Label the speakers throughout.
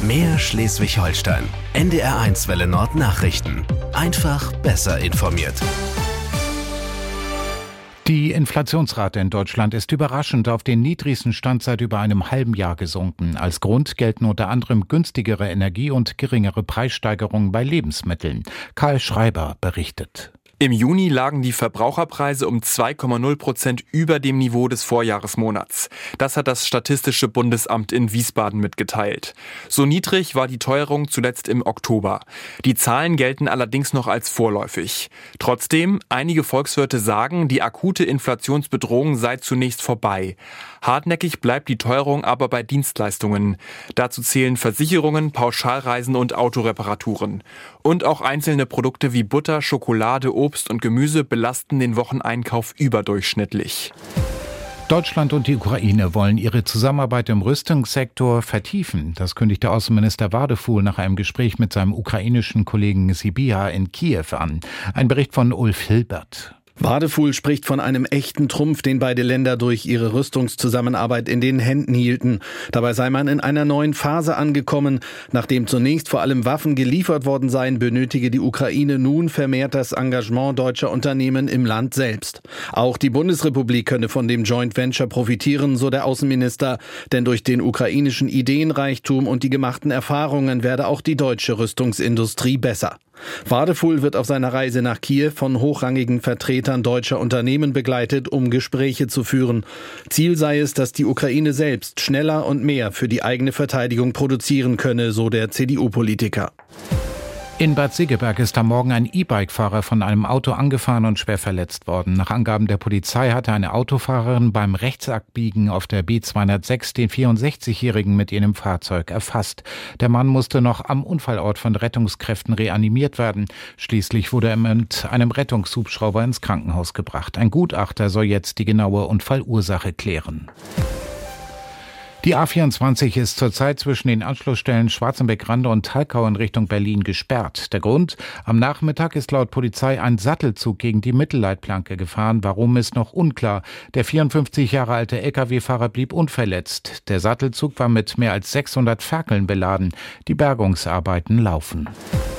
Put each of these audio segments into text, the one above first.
Speaker 1: Mehr Schleswig-Holstein. NDR1 Welle Nord Nachrichten. Einfach besser informiert.
Speaker 2: Die Inflationsrate in Deutschland ist überraschend auf den niedrigsten Stand seit über einem halben Jahr gesunken. Als Grund gelten unter anderem günstigere Energie und geringere Preissteigerungen bei Lebensmitteln. Karl Schreiber berichtet.
Speaker 3: Im Juni lagen die Verbraucherpreise um 2,0% über dem Niveau des Vorjahresmonats. Das hat das Statistische Bundesamt in Wiesbaden mitgeteilt. So niedrig war die Teuerung zuletzt im Oktober. Die Zahlen gelten allerdings noch als vorläufig. Trotzdem, einige Volkswirte sagen, die akute Inflationsbedrohung sei zunächst vorbei. Hartnäckig bleibt die Teuerung aber bei Dienstleistungen. Dazu zählen Versicherungen, Pauschalreisen und Autoreparaturen. Und auch einzelne Produkte wie Butter, Schokolade, Obst und Gemüse belasten den Wocheneinkauf überdurchschnittlich.
Speaker 2: Deutschland und die Ukraine wollen ihre Zusammenarbeit im Rüstungssektor vertiefen. Das kündigte Außenminister Wadefuhl nach einem Gespräch mit seinem ukrainischen Kollegen Sybiha in Kiew an. Ein Bericht von Ulf Hilbert.
Speaker 4: Wadefuhl spricht von einem echten Trumpf, den beide Länder durch ihre Rüstungszusammenarbeit in den Händen hielten. Dabei sei man in einer neuen Phase angekommen. Nachdem zunächst vor allem Waffen geliefert worden seien, benötige die Ukraine nun vermehrt das Engagement deutscher Unternehmen im Land selbst. Auch die Bundesrepublik könne von dem Joint Venture profitieren, so der Außenminister. Denn durch den ukrainischen Ideenreichtum und die gemachten Erfahrungen werde auch die deutsche Rüstungsindustrie besser. Wadefuhl wird auf seiner Reise nach Kiew von hochrangigen Vertretern deutscher Unternehmen begleitet, um Gespräche zu führen. Ziel sei es, dass die Ukraine selbst schneller und mehr für die eigene Verteidigung produzieren könne, so der CDU-Politiker.
Speaker 2: In Bad Segeberg ist am Morgen ein E-Bike-Fahrer von einem Auto angefahren und schwer verletzt worden. Nach Angaben der Polizei hatte eine Autofahrerin beim Rechtsabbiegen auf der B206 den 64-Jährigen mit ihrem Fahrzeug erfasst. Der Mann musste noch am Unfallort von Rettungskräften reanimiert werden. Schließlich wurde er mit einem Rettungshubschrauber ins Krankenhaus gebracht. Ein Gutachter soll jetzt die genaue Unfallursache klären. Die A24 ist zurzeit zwischen den Anschlussstellen Schwarzenbeck-Rande und Talkau in Richtung Berlin gesperrt. Der Grund? Am Nachmittag ist laut Polizei ein Sattelzug gegen die Mittelleitplanke gefahren. Warum, ist noch unklar. Der 54 Jahre alte Lkw-Fahrer blieb unverletzt. Der Sattelzug war mit mehr als 600 Ferkeln beladen. Die Bergungsarbeiten laufen.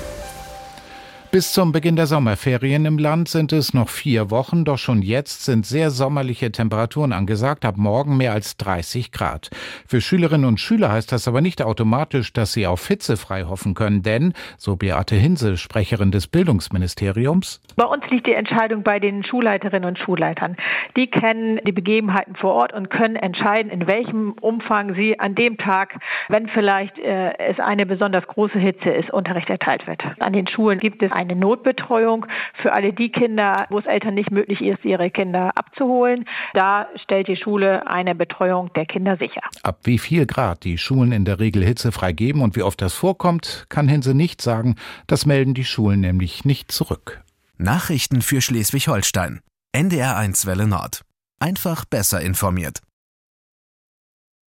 Speaker 2: Bis zum Beginn der Sommerferien im Land sind es noch 4 Wochen, doch schon jetzt sind sehr sommerliche Temperaturen angesagt, ab morgen mehr als 30 Grad. Für Schülerinnen und Schüler heißt das aber nicht automatisch, dass sie auf hitzefrei hoffen können, denn, so Beate Hinse, Sprecherin des Bildungsministeriums:
Speaker 5: Bei uns liegt die Entscheidung bei den Schulleiterinnen und Schulleitern. Die kennen die Begebenheiten vor Ort und können entscheiden, in welchem Umfang sie an dem Tag, wenn vielleicht es eine besonders große Hitze ist, Unterricht erteilt wird. An den Schulen gibt es eine Notbetreuung für alle die Kinder, wo es Eltern nicht möglich ist, ihre Kinder abzuholen. Da stellt die Schule eine Betreuung der Kinder sicher.
Speaker 2: Ab wie viel Grad die Schulen in der Regel hitzefrei geben und wie oft das vorkommt, kann Hinse nicht sagen. Das melden die Schulen nämlich nicht zurück.
Speaker 1: Nachrichten für Schleswig-Holstein. NDR1 Welle Nord. Einfach besser informiert.